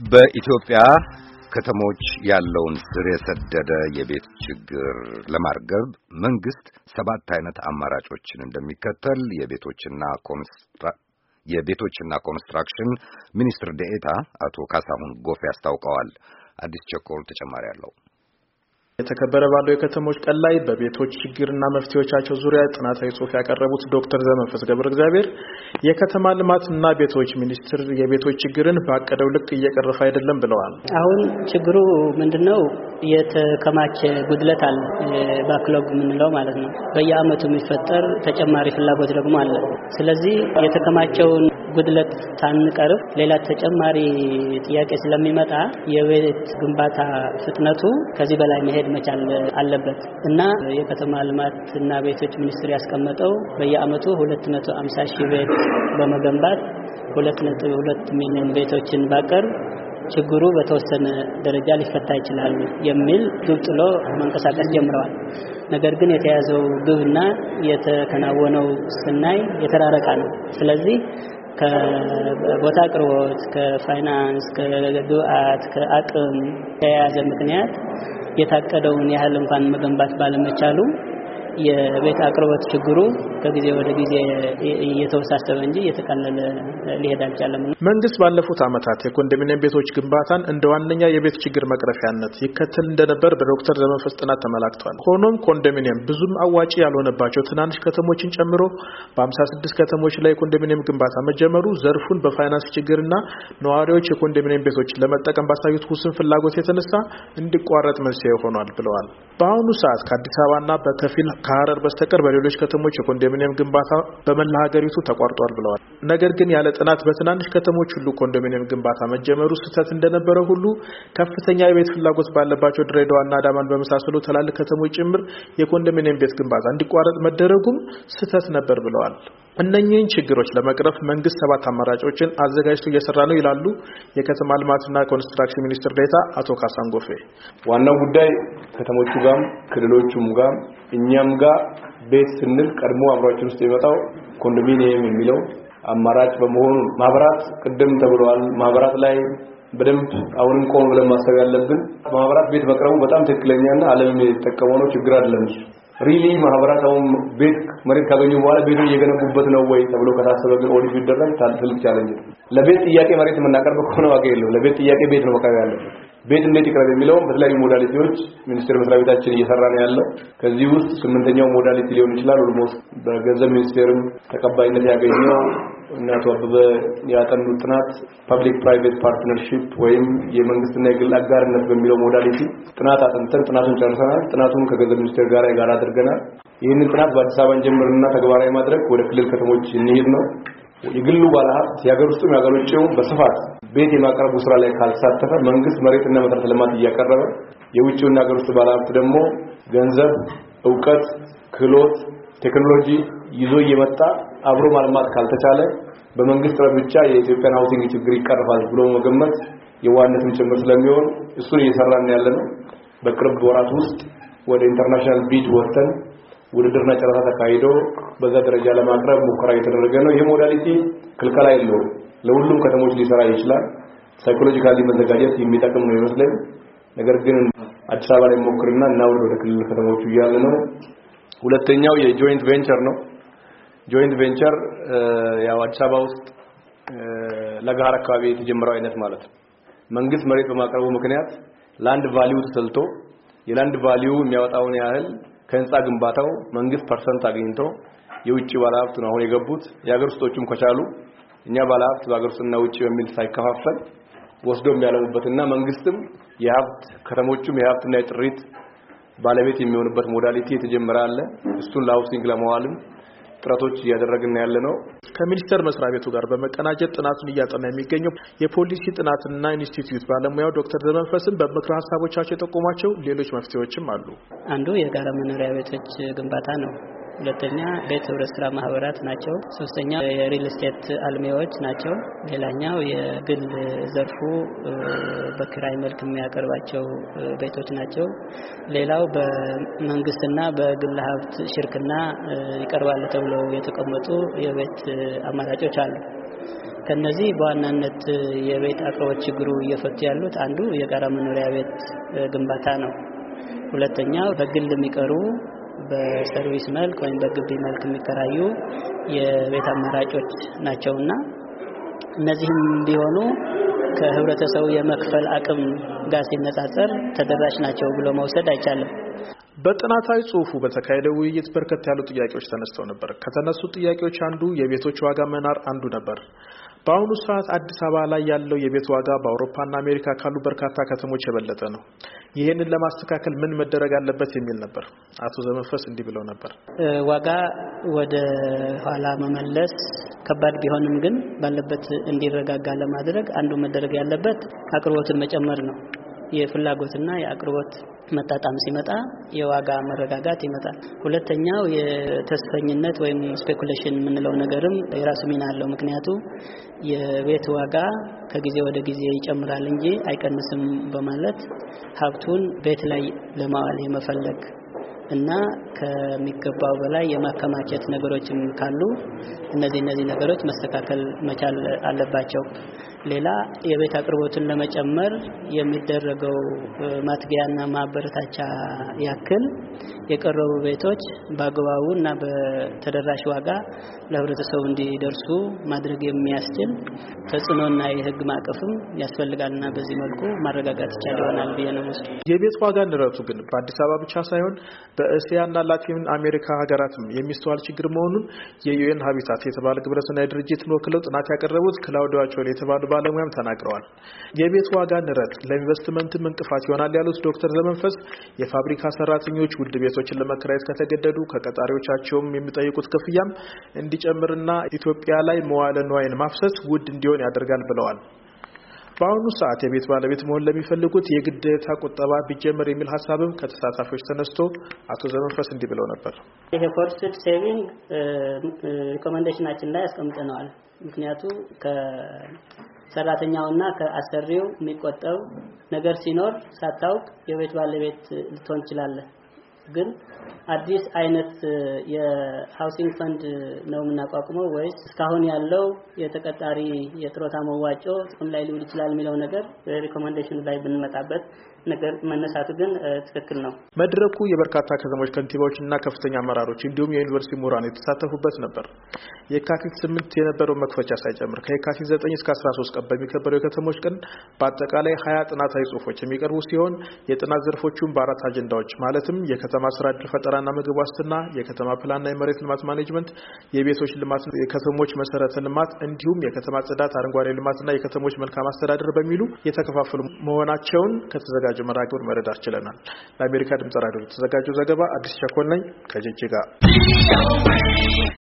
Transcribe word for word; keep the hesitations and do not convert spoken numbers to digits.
በኢትዮጵያ ከተሞች ያለውን ስር የሰደደ የቤት ችግር ለማርገብ መንግስት ሰባት አይነት አማራጮችን እንደሚከተል የቤቶችና ኮንስትራ የቤቶችና ኮንስትራክሽን ሚኒስትር ዴኤታ አቶ ካሳሁን ጎፌ አስታውቀዋል። አዲስ ቸኮል ተጨማሪ አለው። የተከበረ ባለው የከተሞች ቀን ላይ በቤቶች ችግርና መፍትሄዎቻቸው ዙሪያ ጥናታዊ ጽሑፍ ያቀረቡት ዶክተር ዘመንፈስ ገብረ እግዚአብሔር የከተማ ልማትና ቤቶች ሚኒስትር የቤቶች ችግርን ባቀደው ልክ እየቀረፈ አይደለም ብለዋል። አሁን ችግሩ ምንድነው? የተከማቸ ጉድለት አለ፣ ባክሎግ የምንለው ማለት ነው። በየአመቱ የሚፈጠር ተጨማሪ ፍላጎት ደግሞ አለ። ስለዚህ የተከማቸውን ጉድለት ታንቀርፍ ሌላ ተጨማሪ ጥያቄ ስለሚመጣ የቤት ግንባታ ፍጥነቱ ከዚህ በላይ መሄድ መቻል አለበት እና የከተማ ልማትና ቤቶች ሚኒስቴር ያስቀመጠው በየአመቱ ሁለት መቶ ሃምሳ ሺህ ቤት በመገንባት ሁለት ነጥብ ሁለት ሚሊዮን ቤቶችን ባቀር ችግሩ በተወሰነ ደረጃ ሊፈታ ይችላል የሚል ግብ ጥሎ መንቀሳቀስ ጀምረዋል። ነገር ግን የተያዘው ግብና የተከናወነው ስናይ የተራረቀ ነው። ስለዚህ ከቦታ አቅርቦት፣ ከፋይናንስ፣ ከግብአት፣ ከአቅም ተያያዘ ምክንያት የታቀደውን ያህል እንኳን መገንባት ባለመቻሉ የቤት አቅርቦት ችግሩ ከጊዜ ወደ ጊዜ እየተወሳሰበ እንጂ እየተቀለለ ሊሄድ አልቻለም። መንግስት ባለፉት አመታት የኮንዶሚኒየም ቤቶች ግንባታን እንደ ዋነኛ የቤት ችግር መቅረፊያነት ይከተል እንደነበር በዶክተር ዘመንፈስ ጥናት ተመላክቷል። ሆኖም ኮንዶሚኒየም ብዙም አዋጪ ያልሆነባቸው ትናንሽ ከተሞችን ጨምሮ በ56 ከተሞች ላይ ኮንዶሚኒየም ግንባታ መጀመሩ ዘርፉን በፋይናንስ ችግርና ነዋሪዎች የኮንዶሚኒየም ቤቶችን ለመጠቀም ባሳዩት ውስን ፍላጎት የተነሳ እንዲቋረጥ መንስኤ ሆኗል ብለዋል። በአሁኑ ሰዓት ከአዲስ አበባና በከፊል ከሐረር በስተቀር በሌሎች ከተሞች የኮንዶሚኒየም ግንባታ በመላ ሀገሪቱ ተቋርጧል ብለዋል። ነገር ግን ያለ ጥናት በትናንሽ ከተሞች ሁሉ ኮንዶሚኒየም ግንባታ መጀመሩ ስህተት እንደነበረ ሁሉ ከፍተኛ የቤት ፍላጎት ባለባቸው ድሬዳዋና አዳማን በመሳሰሉ ትላልቅ ከተሞች ጭምር የኮንዶሚኒየም ቤት ግንባታ እንዲቋረጥ መደረጉም ስህተት ነበር ብለዋል። እነኚህን ችግሮች ለመቅረፍ መንግስት ሰባት አማራጮችን አዘጋጅቶ እየሰራ ነው ይላሉ የከተማ ልማትና ኮንስትራክሽን ሚኒስትር ዴኤታ አቶ ካሳሁን ጎፌ። ዋናው ጉዳይ ከተሞቹ ጋር ክልሎቹም ጋር እኛም ጋር ቤት ስንል ቀድሞ አብራችን ውስጥ የመጣው ኮንዶሚኒየም የሚለው አማራጭ በመሆኑ ማብራት ቅድም ተብሏል። ማብራት ላይ በደንብ አሁንም ቆም ብለን ማሰብ ያለብን ማብራት ቤት መቅረቡ በጣም ትክክለኛና ዓለም የተጠቀመው ነው፣ ችግር አይደለም። ሪሊ ማብራታው ቤት መሬት ካገኙ በኋላ ቤቱ እየገነቡበት ነው ወይ ተብሎ ከታሰበ ግን ኦዲት ቢደረግ ትልቅ ቻሌንጅ ነው። ለቤት ጥያቄ መሬት የምናቀርብ ከሆነ ዋጋ የለውም። ለቤት ጥያቄ ቤት ነው መቅረብ ያለበት። ቤት እንዴት ይቀርብ የሚለው በተለያዩ ሞዳሊቲዎች ሚኒስቴር መስሪያ ቤታችን እየሰራ ነው ያለው። ከዚህ ውስጥ ስምንተኛው ሞዳሊቲ ሊሆን ይችላል። ኦልሞስት በገንዘብ ሚኒስቴርም ተቀባይነት ያገኘው እና ተወበበ ያጠኑት ጥናት ፐብሊክ ፕራይቬት ፓርትነርሺፕ ወይም የመንግስትና የግል አጋርነት በሚለው ሞዳሊቲ ጥናት አጥንተን ጥናቱን ጨርሰናል። ጥናቱን ከገንዘብ ሚኒስቴር ጋር ጋር አድርገናል። ይህንን ጥናት በአዲስ አበባ እንጀምርና ተግባራዊ ማድረግ ወደ ክልል ከተሞች እንሄድ ነው። የግሉ ባለሀብት የሀገር ውስጥም የሀገር ውጭው በስፋት ቤት የማቅረቡ ስራ ላይ ካልተሳተፈ መንግስት መሬትና መሰረተ ልማት እያቀረበ የውጭውና ሀገር ውስጥ ባለሀብት ደግሞ ገንዘብ፣ ዕውቀት፣ ክህሎት፣ ቴክኖሎጂ ይዞ እየመጣ አብሮ ማልማት ካልተቻለ በመንግስት ብቻ የኢትዮጵያን ሃውሲንግ ችግር ይቀርፋል ብሎ መገመት የዋነትም ጭምር ስለሚሆን እሱን እየሰራን ያለነው በቅርብ ወራት ውስጥ ወደ ኢንተርናሽናል ቢድ ወጥተን ውድድርና ጨረታ ተካሂዶ በዛ ደረጃ ለማቅረብ ሙከራ እየተደረገ ነው። ይሄ ሞዳሊቲ ክልከላ የለውም፣ ለሁሉም ከተሞች ሊሰራ ይችላል። ሳይኮሎጂካሊ መዘጋጀት የሚጠቅም ነው ይመስለኝ። ነገር ግን አዲስ አበባ ላይ ሞክርና እና ወደ ክልል ከተሞቹ እያለ ነው። ሁለተኛው የጆይንት ቬንቸር ነው። ጆይንት ቬንቸር ያው አዲስ አበባ ውስጥ ለጋራ አካባቢ የተጀመረው አይነት ማለት ነው። መንግስት መሬት በማቅረቡ ምክንያት ላንድ ቫልዩ ተሰልቶ የላንድ ቫልዩ የሚያወጣውን ያህል ከህንጻ ግንባታው መንግስት ፐርሰንት አግኝቶ የውጭ ባለሀብት ነው አሁን የገቡት። የሀገር ውስጦችም ከቻሉ እኛ ባለሀብት በሀገር ውስጥና ውጭ በሚል ሳይከፋፈል ወስዶ የሚያለሙበትና መንግስትም የሀብት ከተሞቹም የሀብትና የጥሪት ባለቤት የሚሆንበት ሞዳሊቲ የተጀመረ አለ። እሱን ለሃውሲንግ ለማዋልም ጥረቶች እያደረግን ያለ ነው። ከሚኒስቴር መስሪያ ቤቱ ጋር በመቀናጀት ጥናቱን እያጠና የሚገኘው የፖሊሲ ጥናትና ኢንስቲትዩት ባለሙያው ዶክተር ዘመንፈስም በምክር ሀሳቦቻቸው የጠቆሟቸው ሌሎች መፍትሄዎችም አሉ። አንዱ የጋራ መኖሪያ ቤቶች ግንባታ ነው። ሁለተኛ ቤት ህብረት ስራ ማህበራት ናቸው። ሶስተኛ የሪል ስቴት አልሚዎች ናቸው። ሌላኛው የግል ዘርፉ በክራይ መልክ የሚያቀርባቸው ቤቶች ናቸው። ሌላው በመንግስትና በግል ሀብት ሽርክና ይቀርባል ተብለው የተቀመጡ የቤት አማራጮች አሉ። ከነዚህ በዋናነት የቤት አቅርቦት ችግሩ እየፈቱ ያሉት አንዱ የጋራ መኖሪያ ቤት ግንባታ ነው። ሁለተኛው በግል የሚቀሩ በሰርቪስ መልክ ወይም በግቢ መልክ የሚከራዩ የቤት አማራጮች ናቸውና እነዚህም ቢሆኑ ከህብረተሰቡ የመክፈል አቅም ጋር ሲነጻጸር ተደራሽ ናቸው ብሎ መውሰድ አይቻልም። በጥናታዊ ጽሁፉ በተካሄደው ውይይት በርከት ያሉ ጥያቄዎች ተነስተው ነበር። ከተነሱ ጥያቄዎች አንዱ የቤቶች ዋጋ መናር አንዱ ነበር። በአሁኑ ሰዓት አዲስ አበባ ላይ ያለው የቤት ዋጋ በአውሮፓና አሜሪካ ካሉ በርካታ ከተሞች የበለጠ ነው። ይሄንን ለማስተካከል ምን መደረግ አለበት የሚል ነበር። አቶ ዘመንፈስ እንዲህ ብለው ነበር። ዋጋ ወደ ኋላ መመለስ ከባድ ቢሆንም ግን ባለበት እንዲረጋጋ ለማድረግ አንዱ መደረግ ያለበት አቅርቦትን መጨመር ነው። የፍላጎትና የአቅርቦት መጣጣም ሲመጣ የዋጋ መረጋጋት ይመጣል። ሁለተኛው የተስፈኝነት ወይም ስፔኩሌሽን የምንለው ነገርም የራሱ ሚና አለው። ምክንያቱም የቤት ዋጋ ከጊዜ ወደ ጊዜ ይጨምራል እንጂ አይቀንስም በማለት ሀብቱን ቤት ላይ ለማዋል የመፈለግ እና ከሚገባው በላይ የማከማቸት ነገሮችም ካሉ እነዚህ እነዚህ ነገሮች መስተካከል መቻል አለባቸው። ሌላ የቤት አቅርቦትን ለመጨመር የሚደረገው ማትጊያና ማበረታቻ ያክል የቀረቡ ቤቶች በአግባቡና በተደራሽ ዋጋ ለህብረተሰቡ እንዲደርሱ ማድረግ የሚያስችል ተጽዕኖና የህግ ማዕቀፍም ያስፈልጋልና በዚህ መልኩ ማረጋጋት ይቻላል ይሆናል ብዬ ነው የምወስደው። የቤት ዋጋ ንረቱ ግን በአዲስ አበባ ብቻ ሳይሆን በእስያና ላቲን አሜሪካ ሀገራትም የሚስተዋል ችግር መሆኑን የዩኤን ሃቢታት የተባለ ግብረሰናይ ድርጅትን ወክለው ጥናት ያቀረቡት ክላውዲዮ አቾሌ የተባሉ ባለሙያም ተናግረዋል። የቤት ዋጋ ንረት ለኢንቨስትመንትም እንቅፋት ይሆናል ያሉት ዶክተር ዘመንፈስ የፋብሪካ ሰራተኞች ውድ ቤቶችን ለመከራየት ከተገደዱ ከቀጣሪዎቻቸውም የሚጠይቁት ክፍያም እንዲጨምርና ኢትዮጵያ ላይ መዋለ ንዋይን ማፍሰስ ውድ እንዲሆን ያደርጋል ብለዋል። በአሁኑ ሰዓት የቤት ባለቤት መሆን ለሚፈልጉት የግዴታ ቁጠባ ቢጀመር የሚል ሀሳብም ከተሳታፊዎች ተነስቶ አቶ ዘመንፈስ እንዲህ ብለው ነበር። ይሄ ፎርስድ ሴቪንግ ሪኮመንዴሽናችን ላይ አስቀምጠናል። ምክንያቱም ከሰራተኛውና ከአሰሪው የሚቆጠብ ነገር ሲኖር ሳታውቅ የቤት ባለቤት ልትሆን ይችላል። ግን አዲስ አይነት የሃውሲንግ ፈንድ ነው የምናቋቁመው ወይስ እስካሁን ያለው የተቀጣሪ የጥሮታ መዋጮ ጥቅም ላይ ሊውል ይችላል የሚለው ነገር ሪኮመንዴሽን ላይ ብንመጣበት ነገር መነሳቱ ግን ትክክል ነው። መድረኩ የበርካታ ከተሞች ከንቲባዎችና ከፍተኛ አመራሮች እንዲሁም የዩኒቨርሲቲ ምሁራን የተሳተፉበት ነበር። የካቲት ስምንት የነበረው መክፈቻ ሳይጨምር ከየካቲት ዘጠኝ እስከ አስራ ሶስት ቀን በሚከበረው የከተሞች ቀን በአጠቃላይ ሀያ ጥናታዊ ጽሁፎች የሚቀርቡ ሲሆን የጥናት ዘርፎቹን በአራት አጀንዳዎች ማለትም የከተማ ስራ ዕድል ፈጠራና ምግብ ዋስትና፣ የከተማ ፕላንና የመሬት ልማት ማኔጅመንት፣ የቤቶች ልማት፣ የከተሞች መሰረተ ልማት እንዲሁም የከተማ ጽዳት፣ አረንጓዴ ልማትና የከተሞች መልካም አስተዳደር በሚሉ የተከፋፈሉ መሆናቸውን ከተዘጋጀ መራግብር መረዳት ችለናል። ለአሜሪካ ድምጽ ራዲዮ ተዘጋጀው ዘገባ አዲስ ቸኮል ነኝ ከጅጅጋ።